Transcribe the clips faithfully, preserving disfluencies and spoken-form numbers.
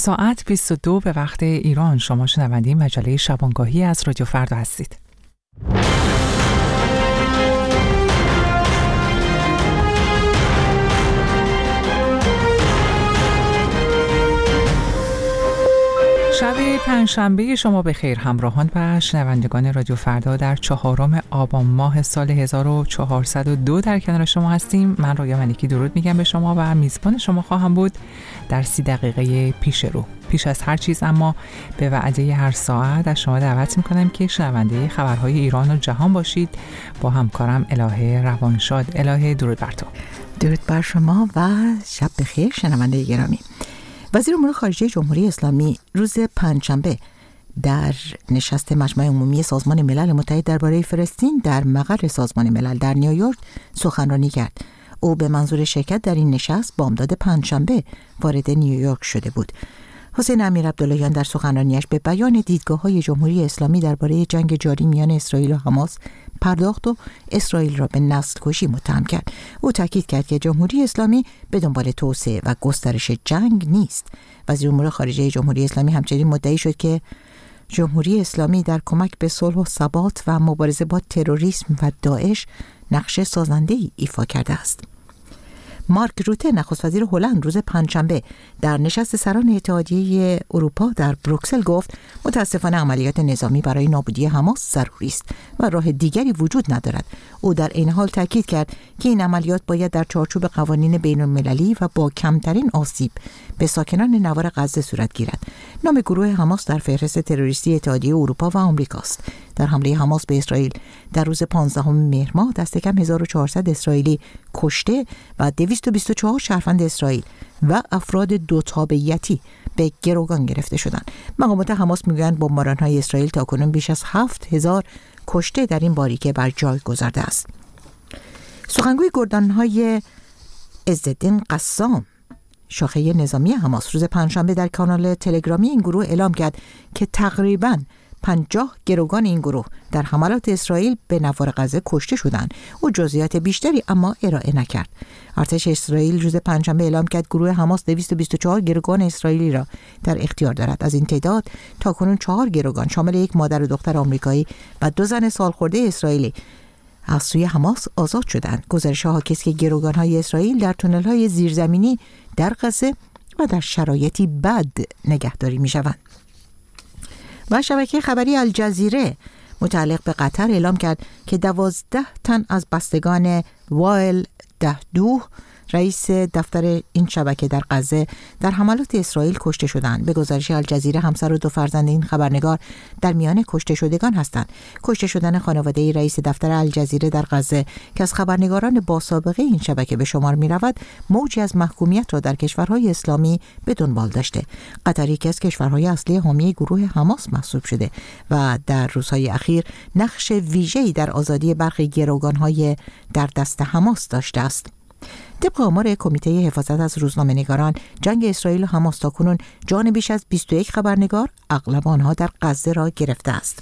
ساعت بیست و دو به وقت ایران. شما شنونده مجله شبانگاهی از رادیو فردا هستید. شب پنجشنبه شما به خیر همراهان و شنوندگان رادیو فردا. در چهارم آبان ماه سال هزار و چهارصد و دو در کنار شما هستیم. من رویا ملکی درود میگم به شما و میزبان شما خواهم بود در سی دقیقه پیش رو. پیش از هر چیز اما به وعده هر ساعت از شما دعوت میکنم که شنونده خبرهای ایران و جهان باشید با همکارم الهه روانشاد. الهه درود بر تو. درود بر شما و شب بخیر شنونده گرامی. وزیر امور خارجه جمهوری اسلامی روز پنجشنبه در نشست مجمع عمومی سازمان ملل متحد درباره فلسطین در مقر سازمان ملل در نیویورک سخنرانی کرد. او به منظور شرکت در این نشست بامداد پنجشنبه وارد نیویورک شده بود. حسین امیرعبداللهیان در سخنرانیش به بیان دیدگاه‌های جمهوری اسلامی درباره جنگ جاری میان اسرائیل و حماس پرداخت و اسرائیل را به نسل کشی متهم کرد. او تاکید کرد که جمهوری اسلامی به دنبال توسعه و گسترش جنگ نیست. وزیر امور خارجه جمهوری اسلامی همچنین مدعی شد که جمهوری اسلامی در کمک به صلح و ثبات و مبارزه با تروریسم و داعش نقش سازنده‌ای ایفا کرده است. مارک روته نخست وزیر هلند روز پنجشنبه در نشست سران اتحادیه اروپا در بروکسل گفت متاسفانه عملیات نظامی برای نابودی حماس ضروری است و راه دیگری وجود ندارد. او در این حال تاکید کرد که این عملیات باید در چارچوب قوانین بین المللی و با کمترین آسیب به ساکنان نوار غزه صورت گیرد. نام گروه حماس در فهرست تروریستی اتحادیه اروپا و آمریکا است. در حمله حماس به اسرائیل در روز پانزدهم مهر ماه دست کم هزار و چهارصد اسرائیلی کشته و دویست و بیست و چهار شهروند اسرائیل و افراد دو تابعیتی به گروگان گرفته شدند. مقامات حماس میگویند بمباران‌های اسرائیل تاکنون بیش از هفت هزار کشته در این باریکه بر جای گذارده است. سخنگوی گردان‌های عزالدین قسام شاخه نظامی حماس روز پنجشنبه در کانال تلگرامی این گروه اعلام کرد که تقریباً پنجاه گروگان این گروه در حملات اسرائیل به نوار غزه کشته شدند. او جزئیات بیشتری اما ارائه نکرد. ارتش اسرائیل روز پنجشنبه اعلام کرد گروه حماس دویست و بیست و چهار گروگان اسرائیلی را در اختیار دارد. از این تعداد تاکنون چهار گروگان شامل یک مادر و دختر آمریکایی و دو زن سالخورده اسرائیلی از سوی حماس آزاد شدند. گزارش‌ها حاکیست که گروگان‌های اسرائیل در تونل‌های زیرزمینی در غزه و در شرایطی بد نگهداری می‌شوند. و شبکه خبری الجزیره متعلق به قطر اعلام کرد که دوازده تن از بستگان وایل دهدوه رئیس دفتر این شبکه در غزه در حملات اسرائیل کشته شدند. به گزارش الجزیره همسر و دو فرزند این خبرنگار در میان کشته شدگان هستند. کشته شدن خانواده رئیس دفتر الجزیره در غزه که از خبرنگاران با سابقه این شبکه به شمار می رود موجی از محکومیت را در کشورهای اسلامی به دنبال داشته. قطر یکی از کشورهای اصلی حامی گروه حماس محسوب شده و در روزهای اخیر نقش ویژه‌ای در آزادی برخی گروگان‌های در دست حماس داشته است. طبق آمار کمیته حفاظت از روزنامه‌نگاران، جنگ اسرائیل و حماس تاکنون جان بیش از بیست و یک خبرنگار اغلب آنها در غزه را گرفته است.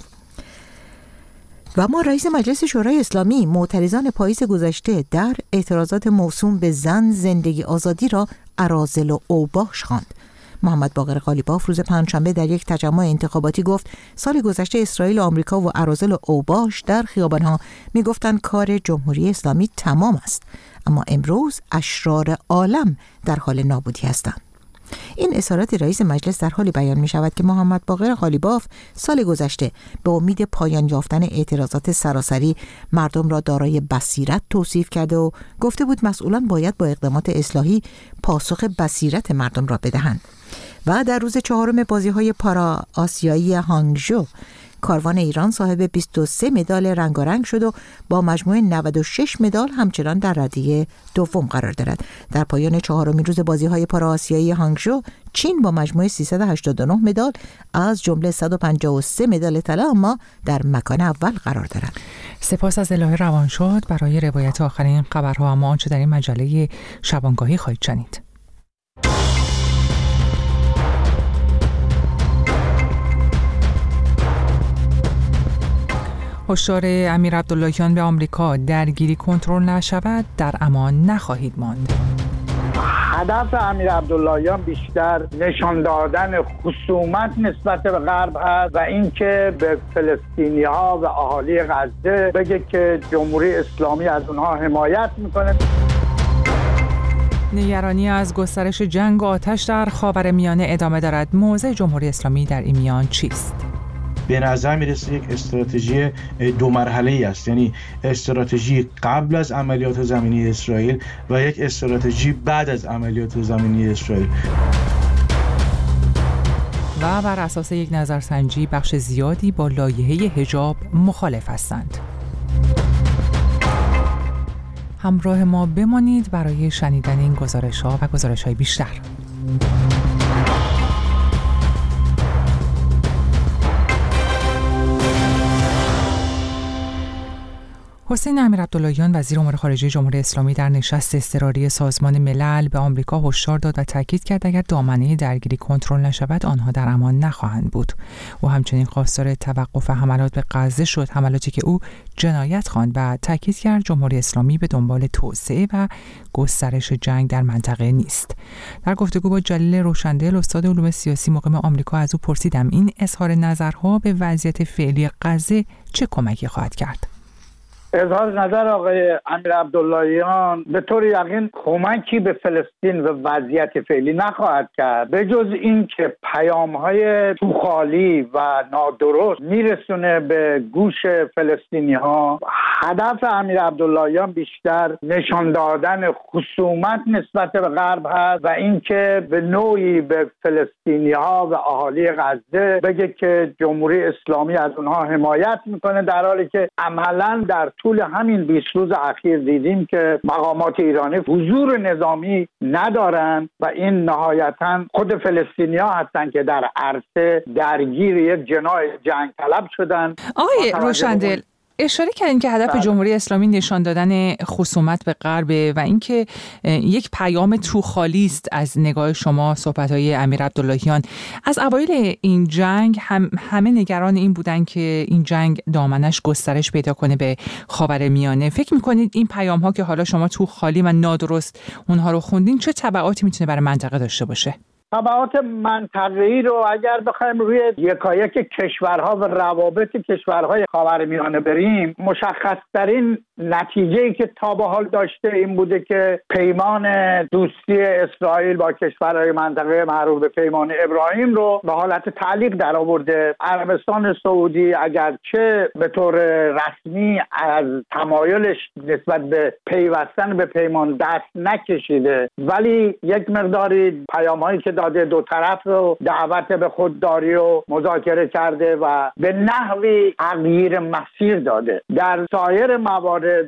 و ما رئیس مجلس شورای اسلامی معترضان پاییز گذشته در اعتراضات موسوم به زن، زندگی، آزادی را اراذل و اوباش خواند. محمد باقر قالیباف روز پنجشنبه در یک تجمع انتخاباتی گفت سال گذشته اسرائیل و آمریکا و اراذل و اوباش در خیابان‌ها می‌گفتند کار جمهوری اسلامی تمام است، اما امروز اشرار عالم در حال نابودی هستند. این اظهارات رئیس مجلس در حالی بیان می شود که محمد باقر قالیباف سال گذشته به امید پایان یافتن اعتراضات سراسری مردم را دارای بصیرت توصیف کرده و گفته بود مسئولان باید با اقدامات اصلاحی پاسخ بصیرت مردم را بدهند. و در روز چهارم بازی‌های پارا آسیایی هانگژو کاروان ایران صاحب بیست و سه مدال رنگارنگ شد و با مجموع نود و شش مدال همچنان در رده دوم قرار دارد. در پایان چهارمین روز بازی‌های پارا آسیایی هانگژو چین با مجموع سیصد و هشتاد و نه مدال از جمله صد و پنجاه و سه مدال طلا اما در مکان اول قرار دارد. سپاس از الهه روانشاد برای روایت آخرین خبرها. اما آنچه در این مجله شبانگاهی خواهید شنید. هشدار امیرعبداللهیان به آمریکا: درگیری کنترل نشود در امان نخواهید ماند. هدف امیر عبداللهیان بیشتر نشان دادن خصومت نسبت به غرب هست و اینکه به فلسطینی‌ها و اهالی غزه بگه که جمهوری اسلامی از اونها حمایت میکنه. نگرانی از گسترش جنگ و آتش در خاورمیانه ادامه دارد. موضع جمهوری اسلامی در این میان چیست؟ به نظر میرسه یک استراتژی دو مرحله‌ای است، یعنی استراتژی قبل از عملیات زمینی اسرائیل و یک استراتژی بعد از عملیات زمینی اسرائیل. و بر اساس یک نظرسنجی بخش زیادی با لایحه حجاب مخالف هستند. همراه ما بمانید برای شنیدن این گزارش‌ها و گزارش‌های بیشتر. حسین امیرعبداللهیان وزیر امور خارجه جمهوری اسلامی در نشست اضطراری سازمان ملل به آمریکا هشدار داد و تاکید کرد اگر دامنه درگیری کنترل نشود آنها در امان نخواهند بود. او همچنین خواستار توقف حملات به غزه شد، حملاتی که او جنایت خواند و تاکید کرد جمهوری اسلامی به دنبال توسعه و گسترش جنگ در منطقه نیست. در گفتگو با جلیل روشندل استاد علوم سیاسی مقیم آمریکا از او پرسیدم این اظهار نظرها به وضعیت فعلی غزه چه کمکی خواهد کرد؟ اظهار نظر آقای امیر عبداللهیان به طور یقین کمکی به فلسطین و وضعیت فعلی نخواهد کرد، به جز این که پیام‌های توخالی و نادرست میرسونه به گوش فلسطینی‌ها. هدف امیر عبداللهیان بیشتر نشان دادن خصومت نسبت به غرب هست و اینکه به نوعی به فلسطینی‌ها و اهالی غزه بگه که جمهوری اسلامی از اونها حمایت میکنه، در حالی که عملاً در طول همین بیست روز اخیر دیدیم که مقامات ایرانی حضور نظامی ندارن و این نهایتاً خود فلسطینی‌ها هستن که در عرصه درگیر یک جناح جنگ طلب شدن. آقای روشندل اشاره کردین که هدف جمهوری اسلامی نشان دادن خصومت به غرب و اینکه یک پیام توخالی است از نگاه شما صحبت‌های امیر عبداللهیان. از اوایل این جنگ هم همه نگران این بودن که این جنگ دامنش گسترش پیدا کنه به خاورمیانه. فکر می‌کنید این پیام‌ها که حالا شما توخالی و نادرست اونها رو خوندین چه تبعاتی میتونه برای منطقه داشته باشه؟ تبعات منطقه‌ای رو اگر بخوایم روی یکایک کشورها و روابط کشورهای خاورمیانه بریم، مشخص‌ترین نتیجه‌ای که تا به حال داشته این بوده که پیمان دوستی اسرائیل با کشورهای منطقه معروف به پیمان ابراهیم رو به حالت تعلیق در آورده. عربستان سعودی اگرچه به طور رسمی از تمایلش نسبت به پیوستن به پیمان دست نکشیده، ولی یک مقداری پیام‌هایی که داده دو طرف رو دعوت به خودداری و مذاکره کرده و به نحوی تغییر مسیر داده. در سایر موارد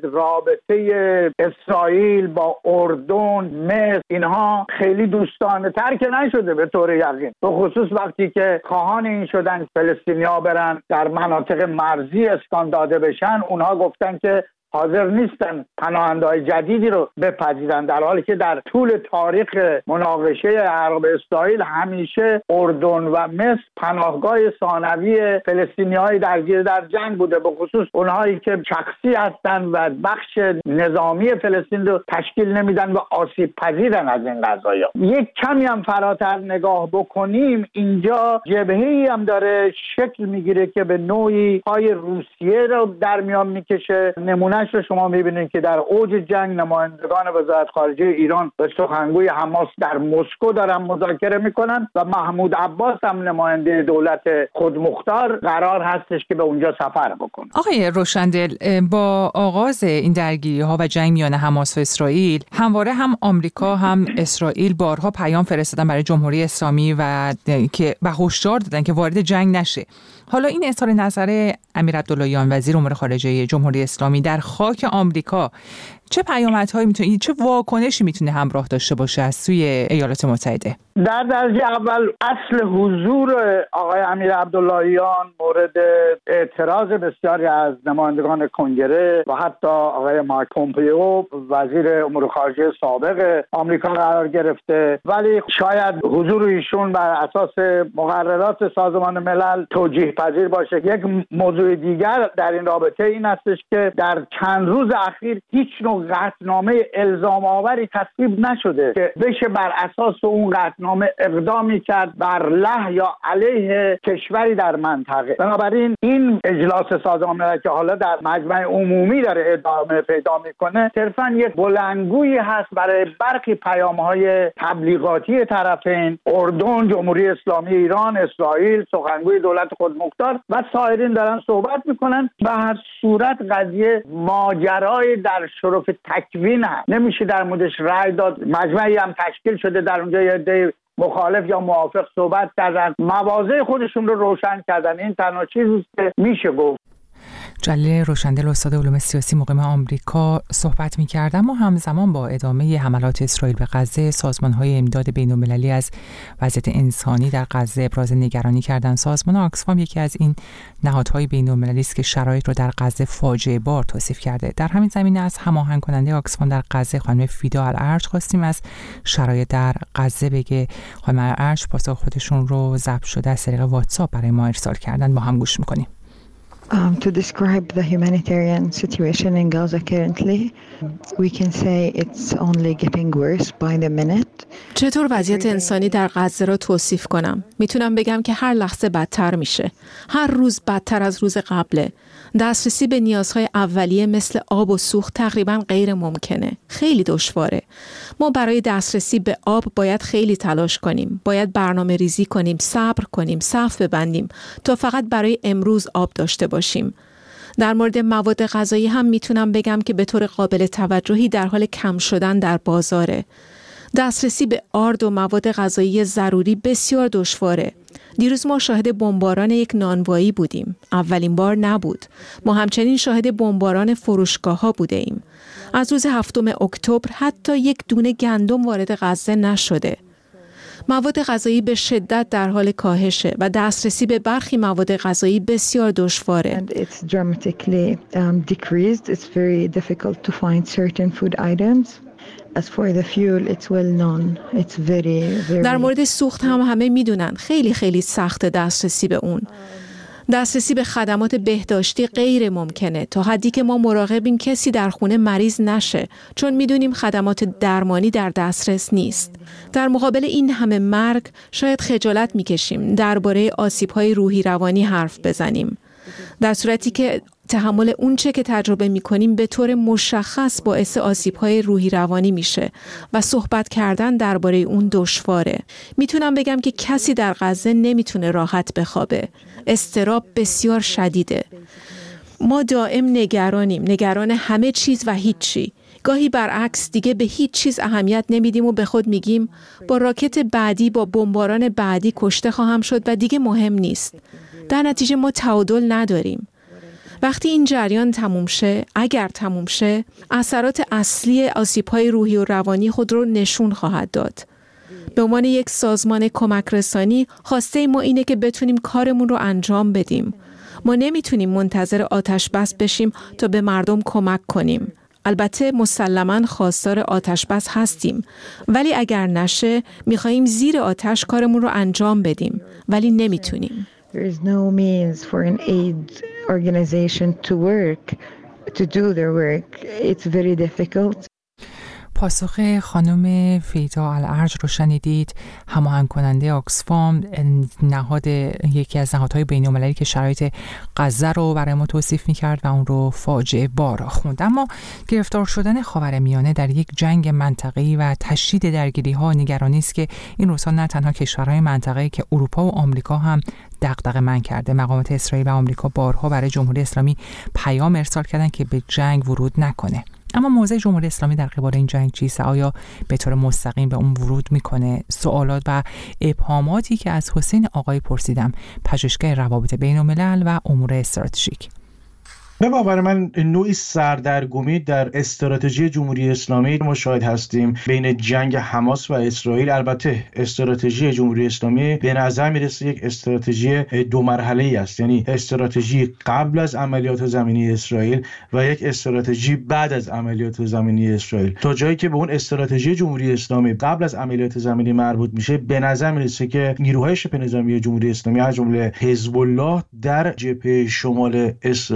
رابطه اسرائیل با اردن، مصر اینها خیلی دوستانه تر که نشده به طور یقین، به خصوص وقتی که خواهان این شدن فلسطینی‌ها برن در مناطق مرزی اسکان داده بشن، اونها گفتن که حاضر نیستن پناهنده‌های جدیدی رو بپذیرن، در حالی که در طول تاریخ مناقشه عرب اسرائیل همیشه اردن و مصر پناهگاه ثانوی فلسطینی‌های درگیر در جنگ بوده، به خصوص اونهایی که شخصی هستن و بخش نظامی فلسطین رو تشکیل نمیدن و آسیب پذیرن از این قضایا. یک کمی هم فراتر نگاه بکنیم، اینجا جبهه‌ای هم داره شکل میگیره که به نوعی پای روسیه رو در میان میکشه. نمونه رو شما میبینید که در اوج جنگ نمایندگان وزارت خارجه ایران به سخنگوی حماس در مسکو دارن مذاکره میکنن و محمود عباس هم نماینده دولت خودمختار قرار هستش که به اونجا سفر بکنه. آقای روشندل، با آغاز این درگیری ها و جنگ میان حماس و اسرائیل همواره هم آمریکا هم اسرائیل بارها پیام فرستادن برای جمهوری اسلامی و که و هشدار دادن که وارد جنگ نشه. حالا این اظهار نظر امیر عبداللهیان وزیر امور خارجه جمهوری اسلامی در خاک آمریکا چه پیامدهایی میتونه، چه واکنشی میتونه همراه داشته باشه از سوی ایالات متحده؟ در درجه اول اصل حضور آقای امیر عبداللهیان مورد اعتراض بسیاری از نمایندگان کنگره و حتی آقای مایک پومپئو وزیر امور خارجه سابق آمریکا قرار گرفته، ولی شاید حضور ایشون بر اساس مقررات سازمان ملل توجیه پذیر باشه. یک موضوع دیگر در این رابطه این هستش که در چند روز اخیر هیچ نوع اما قطعنامه الزام آوری تصویب نشده که بشه بر اساس اون قطعنامه اقدامی کرد بر له یا علیه کشوری در منطقه. بنابراین این اجلاس سازمان ملل که حالا در مجمع عمومی داره ادامه پیدا میکنه صرفاً یک بلندگویی هست برای برخی پیام‌های تبلیغاتی طرفین، اردن، جمهوری اسلامی ایران، اسرائیل، سخنگوی دولت خودمختار و سایرین دارن صحبت میکنن. به هر صورت قضیه ماجرای در شرف تکوین هست، نمیشه در موردش رأی داد. مجمعی هم تشکیل شده، در اونجا یه عده مخالف یا موافق صحبت کردن، مواضع خودشون رو روشن کردن. این تنها چیزی که میشه گفت. جلیل روشندل استاد علوم سیاسی مقیم آمریکا صحبت می‌کرد. اما همزمان با ادامه حملات اسرائیل به غزه، سازمان‌های امداد بین‌المللی از وضعیت انسانی در غزه ابراز نگرانی کردند. سازمان آکسفام یکی از این نهادهای بین‌المللی است که شرایط را در غزه فاجعه بار توصیف کرده. در همین زمینه از هماهنگ کننده آکسفام در غزه خانم فیدا الارج خواستیم از شرایط در غزه بگه. خانم الارج پاسخ خودشون رو ضبط شده از طریق واتساپ برای ما ارسال کردن، با هم گوش می‌کنیم. Um, to describe the humanitarian situation in Gaza currently, we can say it's only getting worse by the minute. چطور وضعیت انسانی در غزه را توصیف کنم؟ میتونم بگم که هر لحظه بدتر میشه. هر روز بدتر از روز قبله. دسترسی به نیازهای اولیه مثل آب و سوخت تقریباً غیر ممکنه. خیلی دشواره. ما برای دسترسی به آب باید خیلی تلاش کنیم. باید برنامه ریزی کنیم، صبر کنیم، صف ببندیم تا فقط برای امروز آب داشته باشیم. در مورد مواد غذایی هم میتونم بگم که به طور قابل توجهی در حال کم شدن در بازاره. دسترسی به آرد و مواد غذایی ضروری بسیار دشواره. دیروز ما شاهد بمباران یک نانوایی بودیم. اولین بار نبود. ما همچنین شاهد بمباران فروشگاه‌ها بوده ایم. از روز هفتم اکتبر حتی یک دونه گندم وارد غزه نشده. مواد غذایی به شدت در حال کاهشه و دسترسی به برخی مواد غذایی بسیار دشواره. And it's dramatically um, decreased. It's very difficult to find certain food items. As for the fuel, it's well known. It's very, very... در مورد سوخت هم همه میدونن خیلی خیلی سخت دسترسی به اون. دسترسی به خدمات بهداشتی غیر ممکنه تا حدی که ما مراقبیم کسی در خونه مریض نشه، چون میدونیم خدمات درمانی در دسترس نیست. در مقابل این همه مرگ شاید خجالت میکشیم درباره آسیب‌های روحی روانی حرف بزنیم، در صورتی که تحمل اون چه که تجربه می‌کنیم به طور مشخص باعث آسیب‌های روحی روانی میشه و صحبت کردن درباره اون دشواره. میتونم بگم که کسی در غزه نمیتونه راحت بخوابه. اضطراب بسیار شدیده. ما دائم نگرانیم، نگران همه چیز و هیچی. گاهی برعکس دیگه به هیچ چیز اهمیت نمیدیم و به خود میگیم با راکت بعدی، با بمباران بعدی کشته خواهم شد و دیگه مهم نیست. در نتیجه ما تعادل نداریم. وقتی این جریان تموم شه، اگر تموم شه، اثرات اصلی آسیب‌های روحی و روانی خود رو نشون خواهد داد. به عنوان یک سازمان کمک رسانی، خواسته ما اینه که بتونیم کارمون رو انجام بدیم. ما نمیتونیم منتظر آتش بس بشیم تا به مردم کمک کنیم. البته مسلماً خواستار آتش بس هستیم، ولی اگر نشه میخواییم زیر آتش کارمون رو انجام بدیم، ولی نمیتونیم. There is no means for an aid organization to work, to do their work. It's very difficult. پاسخ خانم فیدا الارج رو شنیدید، هماهنگ کننده آکسفام، نهاد یکی از نهادهای بین‌المللی که شرایط غزه رو برای ما توصیف می‌کرد و اون رو فاجعه بار خوند. اما گرفتار شدن خاورمیانه در یک جنگ منطقه‌ای و تشدید درگیری‌ها نگرانی است که این روزها نه تنها کشورهای منطقه‌ای که اروپا و آمریکا هم دغدغه من کرده. مقامات اسرائیل و آمریکا بارها برای جمهوری اسلامی پیام ارسال کردند که به جنگ ورود نکنه. اما موضع جمهوری اسلامی در قبال این جنگ چیست؟ آیا به طور مستقیم به اون ورود میکنه؟ سوالات و ابهاماتی که از حسین آقای پرسیدم، پژوهشگر روابط بین الملل و امور استراتژیک. به باور من نوعی سردرگمی در استراتژی جمهوری اسلامی ما شاهد هستیم بین جنگ حماس و اسرائیل. البته استراتژی جمهوری اسلامی به نظر میرسه یک استراتژی دو مرحله‌ای است، یعنی استراتژی قبل از عملیات زمینی اسرائیل و یک استراتژی بعد از عملیات زمینی اسرائیل. تا جایی که به اون استراتژی جمهوری اسلامی قبل از عملیات زمینی مربوط میشه، به نظر میرسه که نیروهای شبه نظامی جمهوری اسلامی از جمله حزب الله در جبهه شمال اسرائیل که همون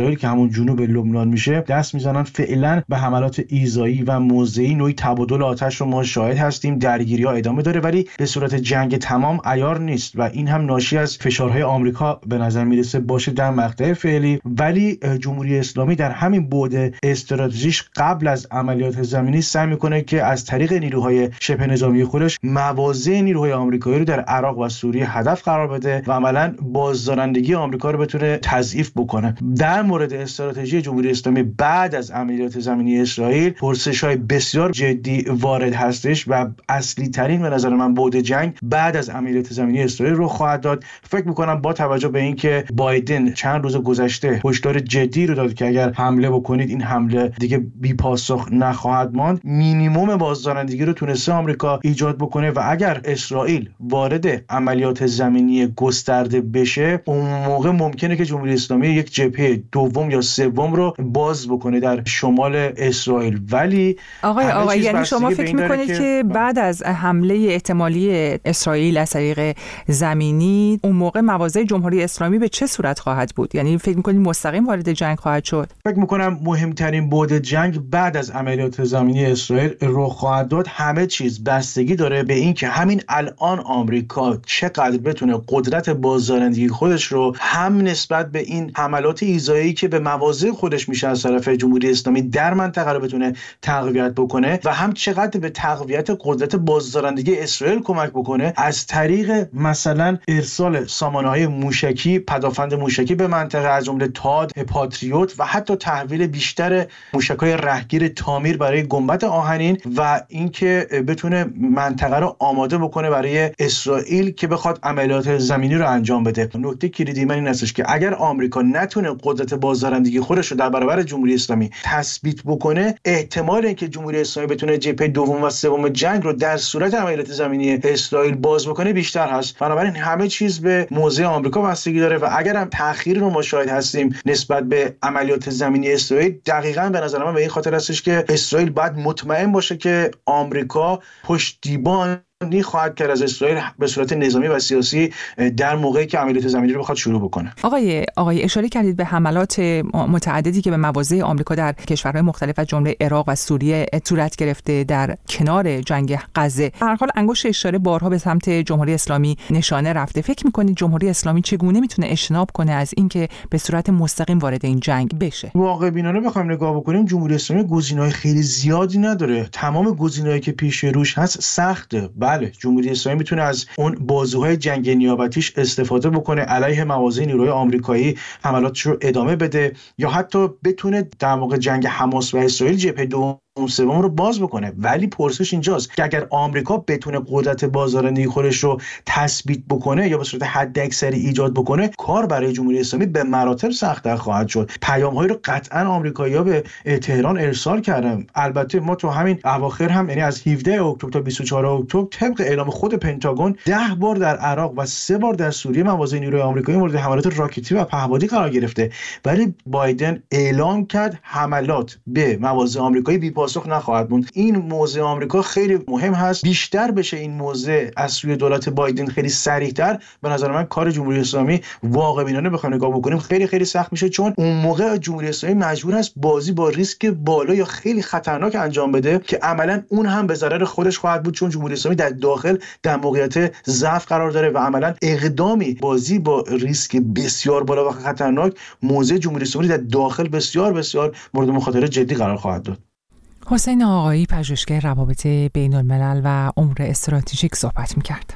جنوب لبنان میشه دست میزنن فعلا به حملات ایذایی و موضعی. نوعی تبادل آتش رو ما شاهد هستیم. درگیری‌ها ادامه داره ولی به صورت جنگ تمام عیار نیست و این هم ناشی از فشارهای آمریکا به نظر میرسه باشه در مقطع فعلی. ولی جمهوری اسلامی در همین بعد استراتژیش قبل از عملیات زمینی سعی میکنه که از طریق نیروهای شبه نظامی خودش مواضع نیروهای آمریکایی رو در عراق و سوریه هدف قرار بده و عملاً بازدارندگی آمریکا رو بتونه تضعیف بکنه. در مورد استراتژی جمهوری اسلامی بعد از عملیات زمینی اسرائیل پرسش‌های بسیار جدی وارد هستش و اصلی ترین به نظر من بعد جنگ بعد از عملیات زمینی اسرائیل رو خواهد داد. فکر می‌کنم با توجه به اینکه بایدن چند روز گذشته هشدار جدی رو داد که اگر حمله بکنید این حمله دیگه بی پاسخ نخواهد ماند، مینیمم بازدارندگی رو تونسته آمریکا ایجاد بکنه و اگر اسرائیل وارد عملیات زمینی گسترده بشه اون موقع ممکنه که جمهوری اسلامی یک جبهه دوم یا سوم رو باز بکنه در شمال اسرائیل. ولی آقای آقای یعنی شما فکر میکنید که, که بعد از حمله احتمالی اسرائیل از طریق زمینی اون موقع مواضع جمهوری اسلامی به چه صورت خواهد بود؟ یعنی فکر میکنید مستقیم وارد جنگ خواهد شد؟ فکر میکنم مهمترین بعد جنگ بعد از عملیات زمینی اسرائیل رخ خواهد داد. همه چیز بستگی داره به این که همین الان آمریکا چقدر بتونه قدرت بازدارندگی خودش رو هم نسبت به این حملات ایذایی که به مواضع خودش میشه از طرف جمهوری اسلامی در منطقه رو بتونه تقویت بکنه و هم چقدر به تقویت قدرت بازدارندگی اسرائیل کمک بکنه از طریق مثلا ارسال سامانه‌های موشکی، پدافند موشکی به منطقه از جمله تاد، پاتریوت و حتی تحویل بیشتر موشک‌های رهگیر تامیر برای گنبد آهنین و اینکه بتونه منطقه رو آماده بکنه برای اسرائیل که بخواد عملیات زمینی رو انجام بده. نکته کلیدی من این هستش که اگر آمریکا نتونه قدرت بازدارندگی خودش رو در برابر جمهوری اسلامی تثبیت بکنه، احتمال اینکه جمهوری اسلامی بتونه جبهه دوم و سوم جنگ رو در صورت عملیات زمینی اسرائیل باز بکنه بیشتر هست. بنابراین همه چیز به موضع آمریکا بستگی داره و اگر هم تأخیر رو ما شاهد هستیم نسبت به عملیات زمینی اسرائیل، دقیقاً به نظر من به این خاطر هستش که اسرائیل باید مطمئن باشه که آمریکا پشتیبان نی خواهد کرد از اسرائیل به صورت نظامی و سیاسی در موقعی که عملیات زمینی رو بخواد شروع بکنه. آقای آقای اشاره کردید به حملات متعددی که به مواضع آمریکا در کشورهای مختلف از جمله عراق و سوریه صورت گرفته در کنار جنگ غزه. به هر حال انگشت اشاره بارها به سمت جمهوری اسلامی نشانه رفته. فکر می‌کنید جمهوری اسلامی چگونه میتونه اجتناب کنه از اینکه به صورت مستقیم وارد این جنگ بشه؟ واقع بینانه بخوایم نگاه بکنیم جمهوری اسلامی گزینه‌های خیلی زیادی نداره. تمام گزینه‌هایی که پیش روش هست سخته. بله جمهوری اسلامی میتونه از اون بازوهای جنگ نیابتیش استفاده بکنه، علیه مواضع نیروهای آمریکایی حملاتش رو ادامه بده یا حتی بتونه در موقع جنگ حماس و اسرائیل جبهه دوم اون سوم رو باز بکنه. ولی پرسش اینجاست که اگر آمریکا بتونه قدرت بازدارندگی خودش رو تثبیت بکنه یا به صورت حداکثری ایجاد بکنه، کار برای جمهوری اسلامی به مراتب سخت‌تر خواهد شد. پیام‌هایی رو قطعاً آمریکایی‌ها به تهران ارسال کردن. البته ما تو همین اواخر هم یعنی از هفدهم اکتبر تا بیست و چهارم اکتبر طبق اعلام خود پنتاگون ده بار در عراق و سه بار در سوریه مواضع نیروی آمریکایی مورد حملات راکتی و پهپادی قرار گرفته. ولی بایدن اعلام کرد حملات به مواضع آمریکایی بی پاسخ نخواهد بود. این موضع آمریکا خیلی مهم هست. بیشتر بشه این موضع از سوی دولت بایدن خیلی سریعتر، به نظر من کار جمهوری اسلامی واقع بینانه بخوایم نگاه بکنیم خیلی خیلی سخت میشه، چون اون موقع جمهوری اسلامی مجبور است بازی با ریسک بالا یا خیلی خطرناک انجام بده که عملا اون هم به ضرر خودش خواهد بود، چون جمهوری اسلامی در داخل در موقعیت ضعف قرار داره و عملا اقدامی بازی با ریسک بسیار بالا و خطرناک موضع جمهوری اسلامی در داخل بسیار بسیار مورد مخاطره جدی قرار خواهد داد. حسین آقایی پژوهشگر روابط بین الملل و امور استراتژیک صحبت می‌کرد.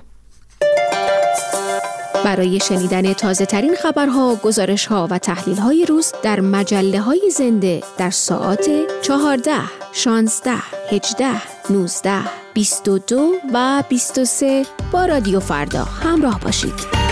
برای شنیدن تازه ترین خبرها، گزارش‌ها و تحلیل‌های روز در مجله‌های زنده در ساعات چهارده، شانزده، هجده، نوزده، بیست و دو و بیست و سه با رادیو فردا همراه باشید.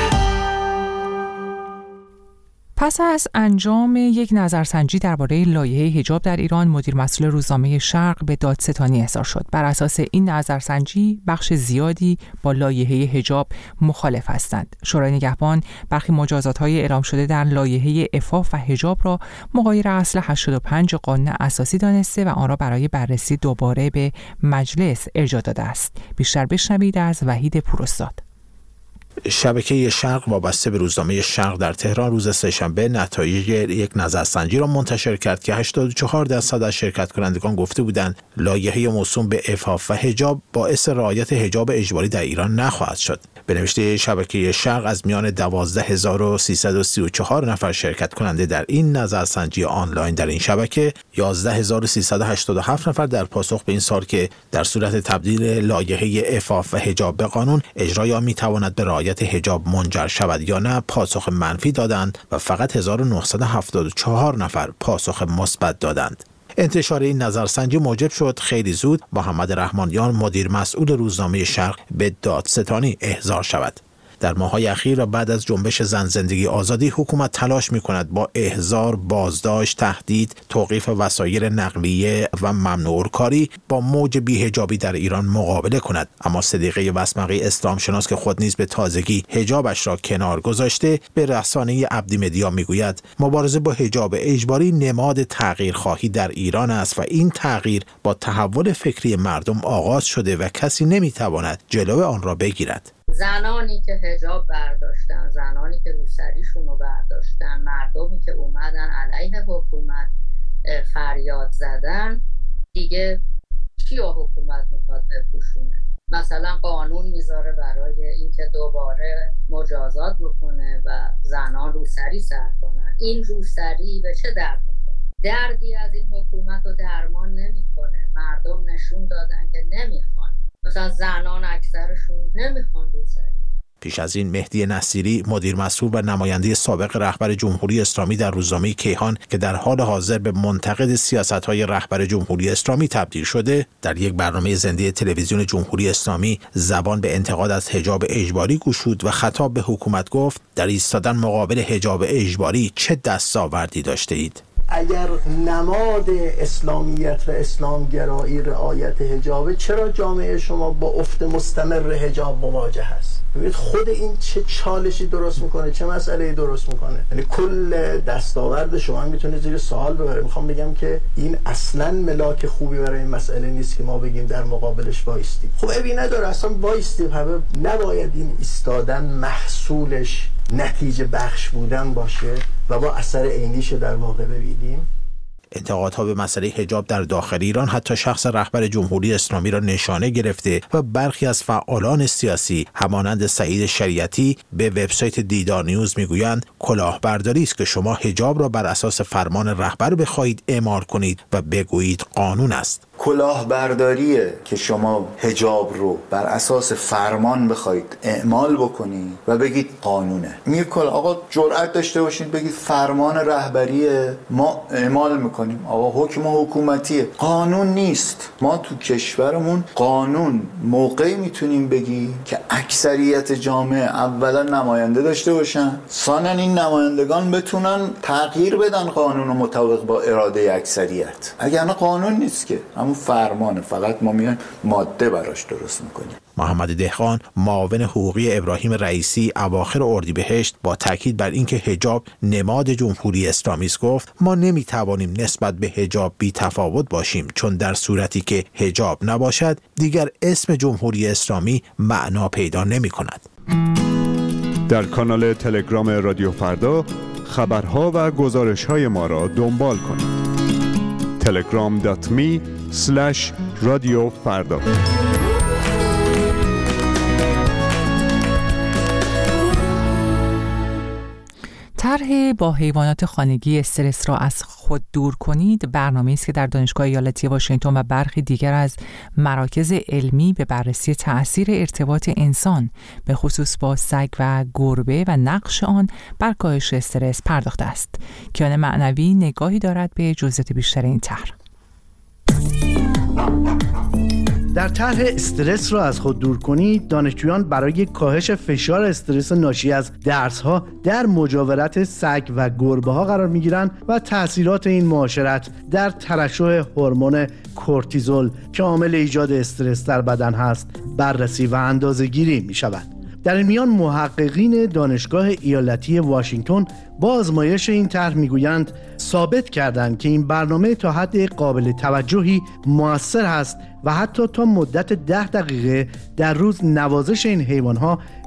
پس از انجام یک نظرسنجی درباره لایحه حجاب در ایران، مدیر مسئول روزنامه شرق به دادستانی احضار شد. بر اساس این نظرسنجی بخش زیادی با لایحه حجاب مخالف هستند. شورای نگهبان برخی مجازات‌های اعلام شده در لایحه عفاف و حجاب را مغایر اصل هشتاد و پنج قانون اساسی دانسته و آن را برای بررسی دوباره به مجلس ارجاع داده است. بیشتر بشنوید از وحید پوراستاد. شبکه شرق وابسته به روزنامه شرق در تهران روز سه‌شنبه نتایج یک نظرسنجی را منتشر کرد که هشتاد و چهار درصد از شرکت کنندگان گفته بودند لایحه موسوم به عفاف و حجاب باعث رعایت حجاب اجباری در ایران نخواهد شد. به نوشته شبکه شرق از میان دوازده هزار و سیصد و سی و چهار نفر شرکت کننده در این نظرسنجی آنلاین در این شبکه، یازده هزار و سیصد و هشتاد و هفت نفر در پاسخ به این سوال که در صورت تبدیل لایحه عفاف و حجاب به قانون اجرای آن میتواند به رعایت حجاب منجر شود یا نه پاسخ منفی دادند و فقط هزار و نهصد و هفتاد و چهار نفر پاسخ مثبت دادند. انتشار این نظرسنجی موجب شد خیلی زود محمد رحمانیان مدیر مسئول روزنامه شرق به دادستانی احضار شود. در ماه‌های اخیر و بعد از جنبش زن زندگی آزادی حکومت تلاش می‌کند با احضار، بازداشت، تهدید، توقیف وسایل نقلیه و ممنوع کاری با موج بی‌حجابی در ایران مقابله کند. اما صدیقه وسمقی اسلام شناس که خود نیز به تازگی حجابش را کنار گذاشته به رسانه عبدی مدیا میگوید مبارزه با حجاب اجباری نماد تغییر خواهی در ایران است و این تغییر با تحول فکری مردم آغاز شده و کسی نمی‌تواند جلو آن را بگیرد. زنانی که حجاب برداشتن، زنانی که روسریشون رو برداشتن، مردمی که اومدن علیه حکومت فریاد زدن، دیگه چی و حکومت میخواد بپوشونه؟ مثلا قانون میذاره برای اینکه دوباره مجازات بکنه و زنان روسری سر کنن. این روسری به چه درد میکنه؟ دردی از این حکومت رو درمان نمیکنه. مردم نشون دادن که نمیخوان. مثلا زنان اکثرشون نمیخوان روسری. پیش از این مهدی نصیری مدیر مسئول و نماینده سابق رهبر جمهوری اسلامی در روزنامه کیهان که در حال حاضر به منتقد سیاست‌های رهبر جمهوری اسلامی تبدیل شده، در یک برنامه زنده تلویزیون جمهوری اسلامی زبان به انتقاد از حجاب اجباری گشود و خطاب به حکومت گفت در ایستادن مقابل حجاب اجباری چه دستاوردی داشته اید؟ اگر نماد اسلامیت و اسلامگرایی رعایت حجاب، چرا جامعه شما با افت مستمر حجاب مواجه هست؟ ببینید خود این چه چالشی درست میکنه، چه مسئله‌ای درست میکنه. یعنی کل دستاورد شما میتونه زیر سوال ببره. میخوام بگم که این اصلا ملاک خوبی برای این مسئله نیست که ما بگیم در مقابلش وایستیم. خب عیبی نداره اصلا وایستیم، همه نباید این ایستادن محصولش نتیجه بخش بودن باشه و با اثر عینیش در واقع ببینیم. انتقادها به مسئله حجاب در داخل ایران حتی شخص رهبر جمهوری اسلامی را نشانه گرفته و برخی از فعالان سیاسی همانند سعید شریعتی به وبسایت دیدار نیوز میگویند کلاهبرداری است که شما حجاب را بر اساس فرمان رهبر بخواهید اعمال کنید و بگویید قانون است. کلاهبرداریه که شما حجاب رو بر اساس فرمان بخواید اعمال بکنید و بگید قانونه. میگه کلا آقا جرأت داشته باشید بگید فرمان رهبریه ما اعمال میکنیم. آقا حکم حکومتیه، قانون نیست. ما تو کشورمون قانون موقعی میتونیم بگیم که اکثریت جامعه اولا نماینده داشته باشن، ثانیا این نمایندگان بتونن تغییر بدن قانون رو مطابق با اراده اکثریت. اگر نه قانون نیست که همون فرمانه، فقط ما میایم ماده براش درست میکنیم. محمد دهقان معاون حقوقی ابراهیم رئیسی اواخر اردیبهشت با تاکید بر اینکه حجاب نماد جمهوری اسلامی است گفت ما نمیتوانیم نسبت به حجاب بی تفاوت باشیم، چون در صورتی که حجاب نباشد دیگر اسم جمهوری اسلامی معنا پیدا نمی‌کند. در کانال تلگرام رادیو فردا خبرها و گزارش‌های ما را دنبال کنید. تلگرام دات می اسلش رادیو فردا. طرح با حیوانات خانگی استرس را از خود دور کنید برنامه‌ای است که در دانشگاه ایالتی واشنگتن و برخی دیگر از مراکز علمی به بررسی تأثیر ارتباط انسان به خصوص با سگ و گربه و نقش آن بر کاهش استرس پرداخته است. کیان معنوی نگاهی دارد به جزئیات بیشتر این طرح. در طرح استرس را از خود دور کنید، دانشجویان برای کاهش فشار استرس ناشی از درس‌ها در مجاورت سگ و گربه‌ها قرار می‌گیرند و تأثیرات این معاشرت در ترشح هورمون کورتیزول که عامل ایجاد استرس در بدن هست بررسی و اندازه‌گیری می‌شود. در این میان محققین دانشگاه ایالتی واشنگتن با آزمایش این طرح میگویند ثابت کردند که این برنامه تا حد قابل توجهی مؤثر است و حتی تا مدت ده دقیقه در روز نوازش این حیوانات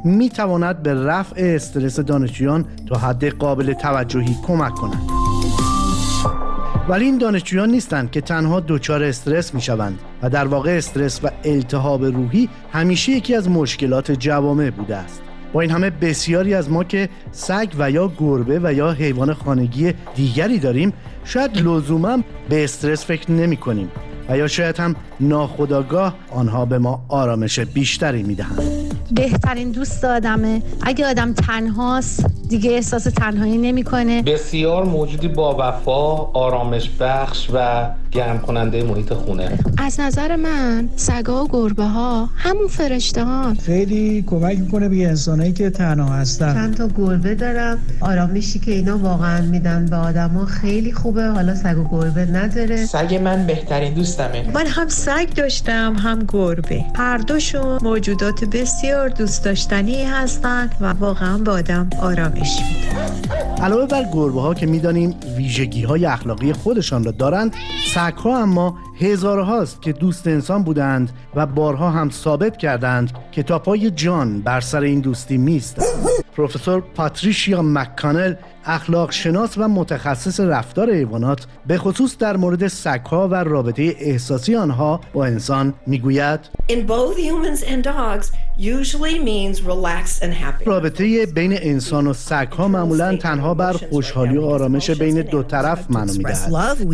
میتواند به رفع استرس دانشجویان تا حد قابل توجهی کمک کند. ولی این دانشجویان نیستند که تنها دچار استرس میشوند و در واقع استرس و التهاب روحی همیشه یکی از مشکلات جوامع بوده است. با این همه بسیاری از ما که سگ و یا گربه و یا حیوان خانگی دیگری داریم شاید لزوما به استرس فکر نمی کنیم و یا شاید هم ناخودآگاه آنها به ما آرامش بیشتری میدهند. بهترین دوست آدمه. اگه آدم تنهاست دیگه احساس تنهایی نمیکنه. بسیار موجودی با وفا، آرامش بخش و گرم کننده محیط خونه. از نظر من سگا و گربه ها همون فرشته ها. خیلی کمک میکنه به انسانایی که تنها هستن. چند تا گربه دارم، آرامشی که اینا واقعا میدن به آدما خیلی خوبه. حالا سگ و گربه نداره. سگ من بهترین دوستمه. من هم سگ داشتم هم گربه. هر دوشون موجودات بسیار دوست داشتنی هستن و واقعا به آدم آرامش میدن. علاوه بر گربه ها که میدانیم ویژگی های اخلاقی خودشان را دارند، سگ ها اما هزارهاست که دوست انسان بودند و بارها هم ثابت کردند که تا پای جان بر سر این دوستی میستند. پروفسور پاتریشیا مککانل، اخلاق شناس و متخصص رفتار حیوانات، به خصوص در مورد سگ‌ها و رابطه احساسی آنها با انسان میگوید In both humans and dogs usually means relaxed and happy. رابطه بین انسان و سگ‌ها معمولاً تنها بر خوشحالی و آرامش بین دو طرف معنا می‌دهد.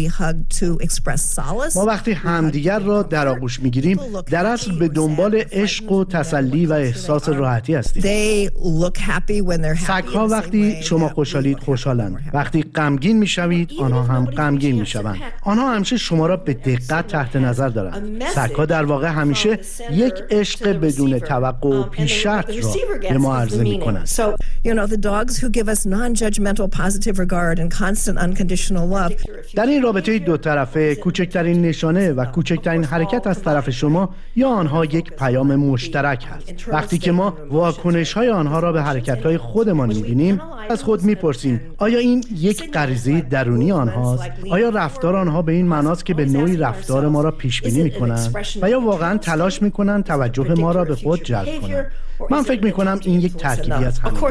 ما وقتی همدیگر را در آغوش می‌گیریم در اصل به دنبال عشق و تسلی و احساس راحتی هستیم. سگ‌ها وقتی شما خوشحالید خوشحالند. وقتی غمگین می‌شوید آنها هم غمگین می‌شوند. آنها همیشه شما را به دقت تحت نظر دارند. سگ‌ها در واقع همیشه یک عشق بدون توقع و پیش شرط را به ما عرضه می‌کنند. در این رابطه دو طرفه کوچکترین نشانه و کوچکترین حرکت از طرف شما یا آنها یک پیام مشترک هست. وقتی که ما واکنش‌های آنها را به حرکت‌های خودمان می‌بینیم از خود می‌پرسیم آیا این یک غریزه درونی آنهاست؟ آیا رفتار آنها به این معناست که به نوعی رفتار ما را پیش بینی می‌کنند و یا واقعاً تلاش می‌کنند توجه ما را به خود جلب کنند؟ من فکر می‌کنم این یک ترکیبی از همه.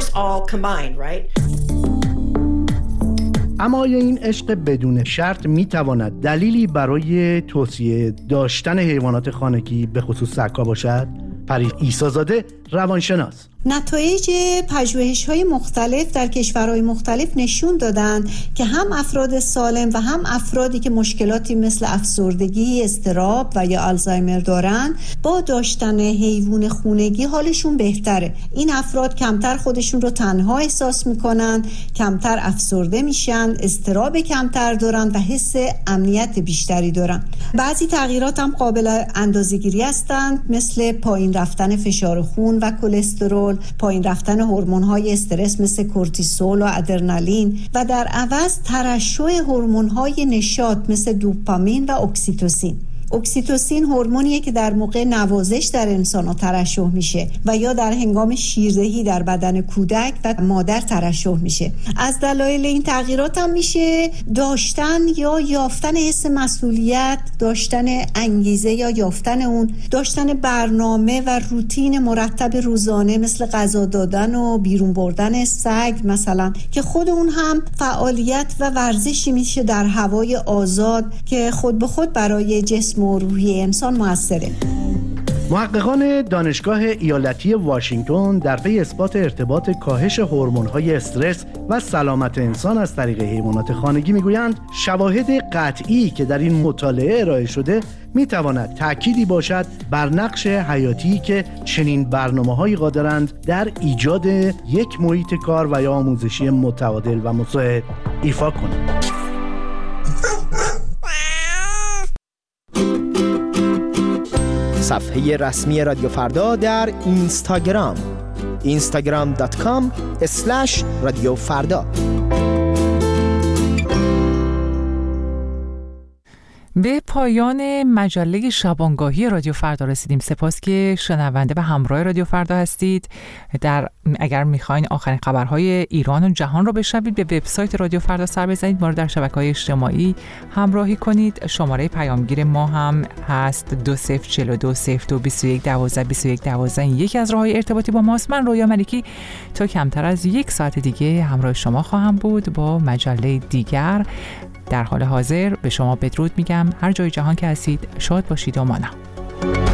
اما آیا این عشق بدون شرط می‌تواند دلیلی برای توصیه داشتن حیوانات خانگی به خصوص سگ‌ها باشد؟ پری عیسی‌زاده، روانشناس. نتایج پژوهش‌های مختلف در کشورهای مختلف نشون دادند که هم افراد سالم و هم افرادی که مشکلاتی مثل افسردگی، اضطراب و یا آلزایمر دارند با داشتن حیوان خونگی حالشون بهتره. این افراد کمتر خودشون رو تنها احساس میکنن، کمتر افسرده میشن، اضطراب کمتر دارن و حس امنیت بیشتری دارن. بعضی تغییرات هم قابل اندازه‌گیری هستند، مثل پایین رفتن فشار خون و کلسترول، پایین رفتن هورمون‌های استرس مثل کورتیسول و آدرنالین و در عوض ترشح هورمون‌های نشاط مثل دوپامین و اکسیتوسین. اکسیتوسین هورمونیه که در موقع نوازش در انسان‌ها ترشح میشه و یا در هنگام شیردهی در بدن کودک و مادر ترشح میشه. از دلایل این تغییرات هم میشه داشتن یا یافتن حس مسئولیت، داشتن انگیزه یا یافتن اون، داشتن برنامه و روتین مرتب روزانه مثل غذا دادن و بیرون بردن سگ مثلا، که خود اون هم فعالیت و ورزشی میشه در هوای آزاد که خود به خود برای جسم و روحی انسان موثره. محققان دانشگاه ایالتی واشنگتن در پی اثبات ارتباط کاهش هورمون‌های استرس و سلامت انسان از طریق حیوانات خانگی میگویند شواهد قطعی که در این مطالعه ارائه شده میتواند تأکیدی باشد بر نقش حیاتی که چنین برنامه‌هایی قادرند در ایجاد یک محیط کار و یا آموزشی متعادل و مساعد ایفا کنند. صفحه رسمی رادیو فردا در اینستاگرام اینستاگرام دات کام اسلش رادیو فردا. به پایان مجله شبانگاهی رادیو فردا رسیدیم. سپاس که شنونده و همراه رادیو فردا هستید. در اگر میخواین آخرین خبرهای ایران و جهان رو بشنوید، به وبسایت رادیو فردا سر بزنید، ما رو در شبکه‌های اجتماعی همراهی کنید. شماره پیامگیر ما هم هست دو صفر چهار دو صفر دو بیست و یک دوازده بیست و یک دوازده. این یکی از راههای ارتباطی با ماست. من رویا ملکی تا کمتر از یک ساعت دیگه همراه شما خواهم بود با مجله دیگر. در حال حاضر به شما بدرود میگم. هر جای جهان که هستید شاد باشید و مانا.